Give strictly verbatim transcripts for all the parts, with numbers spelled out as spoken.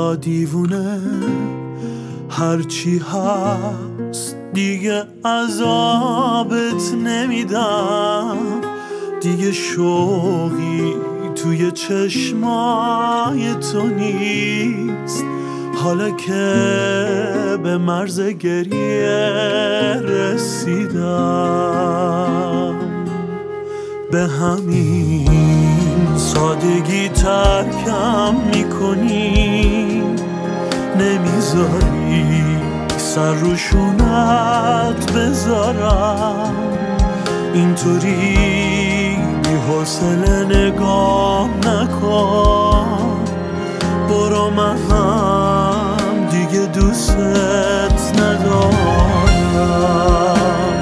یا دیوونه هرچی هست دیگه عذابت نمیدم، دیگه شوقی توی چشمای تو نیست، حالا که به مرز گریه رسیدم. به همین سادگی ترکم میکنی، نمیذاری سر رو شونت بذارم، اینطوری بی حوصله نگاه نکن، برو من هم دیگه دوست ندارم.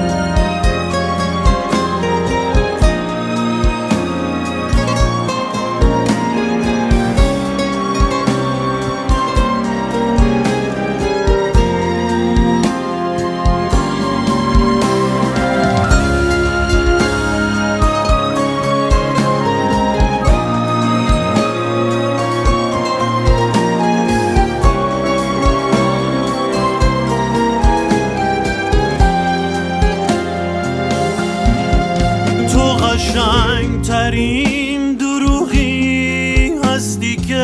قشنگ ترین دروغی هستی که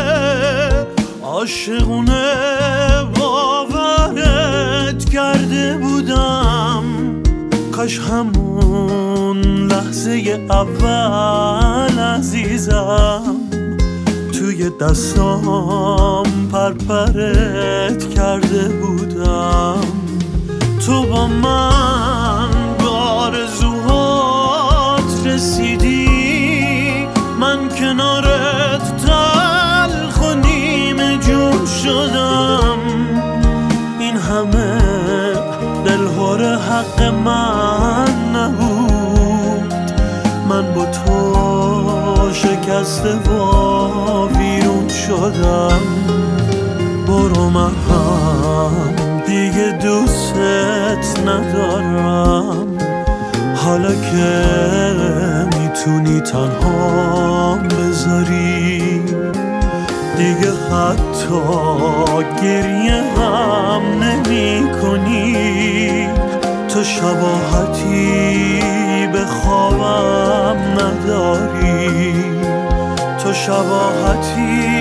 عاشقونه باورت کرده بودم، کاش همون لحظه اول عزیزم توی دستام پرپرت کرده بودم. تو با من آرزوهات رسیدی، من کنارت تلخ و نیمه جون شدم، این همه دلهور حق من نبود، من با تو شکسته و ویرون شدم. برو من هم دیگه دوست ندارم، حالا که میتونی تنها بذاری، دیگه حتی گریه هم نمی کنی، تو شباهتی به خوابم نداری، تو شباهتی